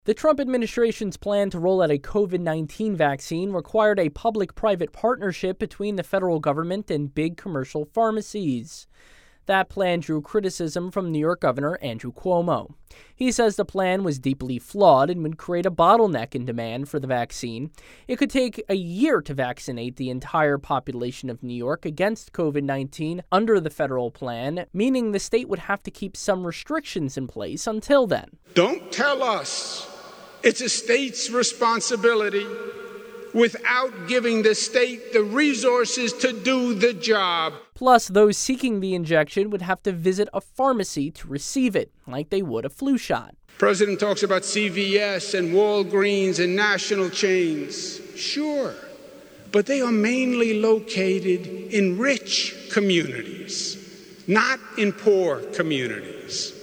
The Trump administration's plan to roll out a COVID-19 vaccine required a public-private partnership between the federal government and big commercial pharmacies. That plan drew criticism from New York Governor Andrew Cuomo. He says the plan was deeply flawed and would create a bottleneck in demand for the vaccine. It could take a year to vaccinate the entire population of New York against COVID-19 under the federal plan, meaning the state would have to keep some restrictions in place until then. Don't tell us it's a state's responsibility without giving the state the resources to do the job. Plus, those seeking the injection would have to visit a pharmacy to receive it, like they would a flu shot. President talks about CVS and Walgreens and national chains. Sure, but they are mainly located in rich communities, not in poor communities.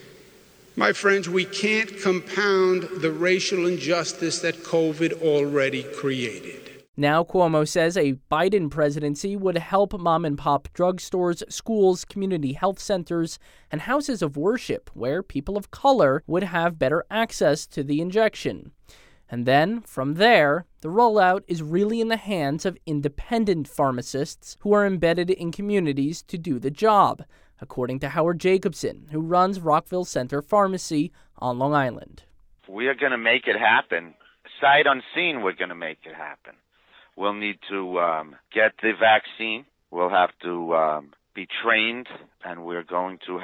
My friends, we can't compound the racial injustice that COVID already created. Now, Cuomo says a Biden presidency would help mom-and-pop drugstores, schools, community health centers, and houses of worship where people of color would have better access to the injection. And then, from there, the rollout is really in the hands of independent pharmacists who are embedded in communities to do the job, according to Howard Jacobson, who runs Rockville Center Pharmacy on Long Island. We are going to make it happen. Sight unseen, we're going to make it happen. We'll need to get the vaccine. We'll have to be trained, and we're going to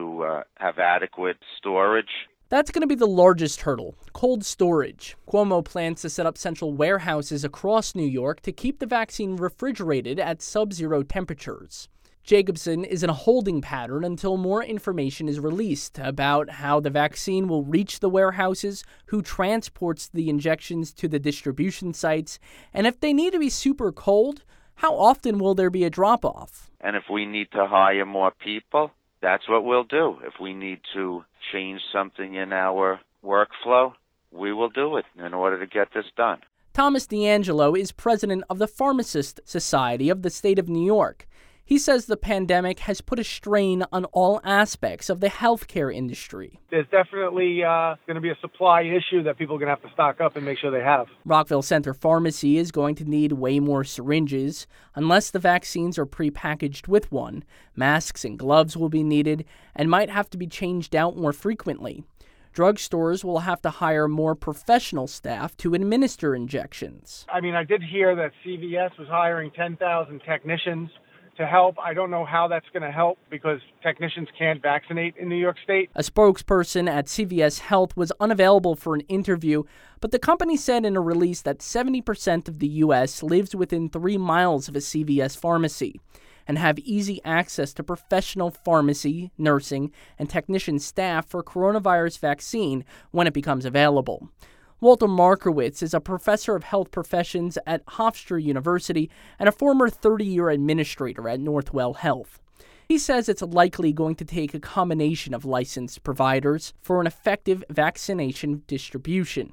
have adequate storage. That's going to be the largest hurdle, cold storage. Cuomo plans to set up central warehouses across New York to keep the vaccine refrigerated at sub-zero temperatures. Jacobson is in a holding pattern until more information is released about how the vaccine will reach the warehouses, who transports the injections to the distribution sites, and if they need to be super cold, how often will there be a drop-off? And if we need to hire more people, that's what we'll do. If we need to change something in our workflow, we will do it in order to get this done. Thomas D'Angelo is president of the Pharmacist Society of the state of New York. He says the pandemic has put a strain on all aspects of the healthcare industry. There's definitely going to be a supply issue that people are going to have to stock up and make sure they have. Rockville Center Pharmacy is going to need way more syringes. Unless the vaccines are prepackaged with one, masks and gloves will be needed and might have to be changed out more frequently. Drugstores will have to hire more professional staff to administer injections. I did hear that CVS was hiring 10,000 technicians to help. I don't know how that's going to help because technicians can't vaccinate in New York State. A spokesperson at CVS Health was unavailable for an interview, but the company said in a release that 70% of the U.S. lives within 3 miles of a CVS pharmacy and have easy access to professional pharmacy, nursing, and technician staff for coronavirus vaccine when it becomes available. Walter Markowitz is a professor of health professions at Hofstra University and a former 30-year administrator at Northwell Health. He says it's likely going to take a combination of licensed providers for an effective vaccination distribution.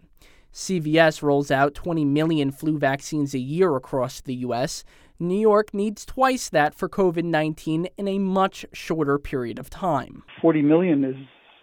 CVS rolls out 20 million flu vaccines a year across the U.S. New York needs twice that for COVID-19 in a much shorter period of time. 40 million is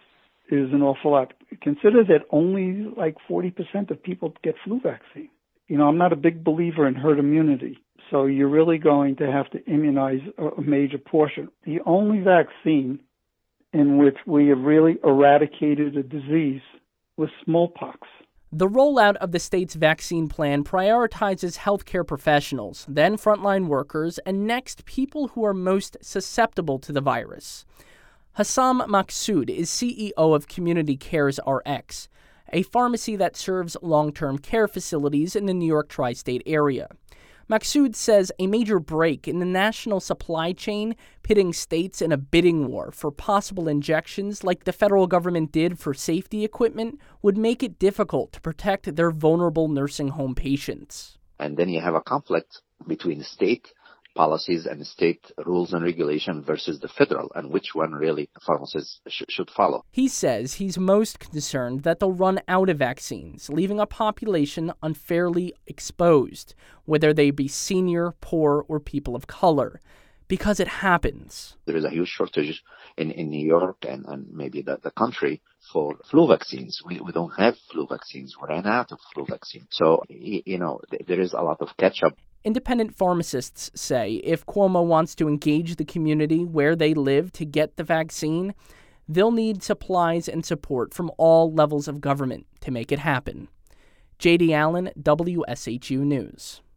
an awful lot. Consider that only like 40% of people get flu vaccine. I'm not a big believer in herd immunity, so you're really going to have to immunize a major portion. The only vaccine in which we have really eradicated a disease was smallpox. The rollout of the state's vaccine plan prioritizes healthcare professionals, then frontline workers, and next people who are most susceptible to the virus. Hassam Maksud is CEO of Community Cares RX, a pharmacy that serves long-term care facilities in the New York tri-state area. Maksud says a major break in the national supply chain, pitting states in a bidding war for possible injections like the federal government did for safety equipment, would make it difficult to protect their vulnerable nursing home patients. And then you have a conflict between state policies and state rules and regulation versus the federal, and which one really pharmacists should follow. He says he's most concerned that they'll run out of vaccines, leaving a population unfairly exposed, whether they be senior, poor, or people of color. because it happens. There is a huge shortage in New York and maybe the country for flu vaccines. We don't have flu vaccines. We ran out of flu vaccines. So, there is a lot of catch-up. Independent pharmacists say if Cuomo wants to engage the community where they live to get the vaccine, they'll need supplies and support from all levels of government to make it happen. J.D. Allen, WSHU News.